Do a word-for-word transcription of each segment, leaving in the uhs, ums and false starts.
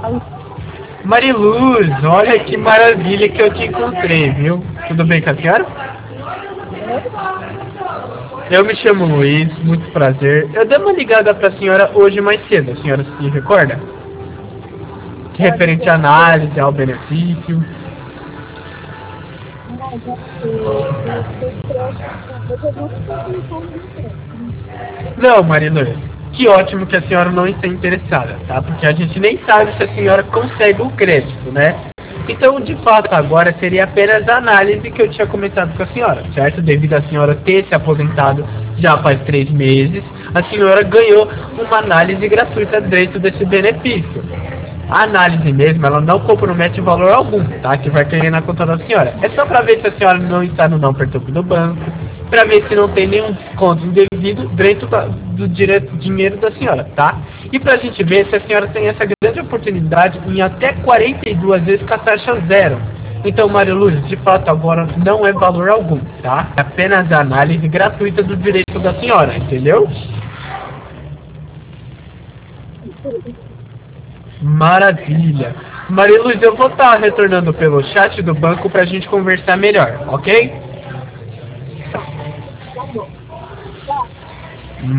Mariluz, olha que maravilha que eu te encontrei, viu? Tudo bem com a senhora? Eu me chamo Luiz, muito prazer. Eu dei uma ligada para a senhora hoje mais cedo, a senhora se recorda? Referente à análise, ao benefício. Não, Mariluz, que ótimo que a senhora não está interessada, tá? Porque a gente nem sabe se a senhora consegue o crédito, né? Então, de fato, agora seria apenas a análise que eu tinha comentado com a senhora, certo? Devido a senhora ter se aposentado já faz três meses, a senhora ganhou uma análise gratuita dentro desse benefício. A análise mesmo, ela não compromete valor algum, tá? Que vai cair na conta da senhora. É só para ver se a senhora não está no não perturbe do banco, para ver se não tem nenhum desconto indevido dentro da, do direito, dinheiro da senhora, tá? E para a gente ver se a senhora tem essa grande oportunidade em até quarenta e duas vezes com a taxa zero. Então, Maria Luz, de fato agora não é valor algum, tá? É apenas a análise gratuita do direito da senhora, entendeu? Maravilha. Maria Luz, eu vou estar retornando pelo chat do banco para a gente conversar melhor, ok?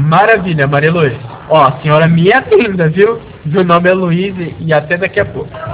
Maravilha, Maria Luz. Ó, a senhora me atenda, viu? Meu nome é Luiz e até daqui a pouco.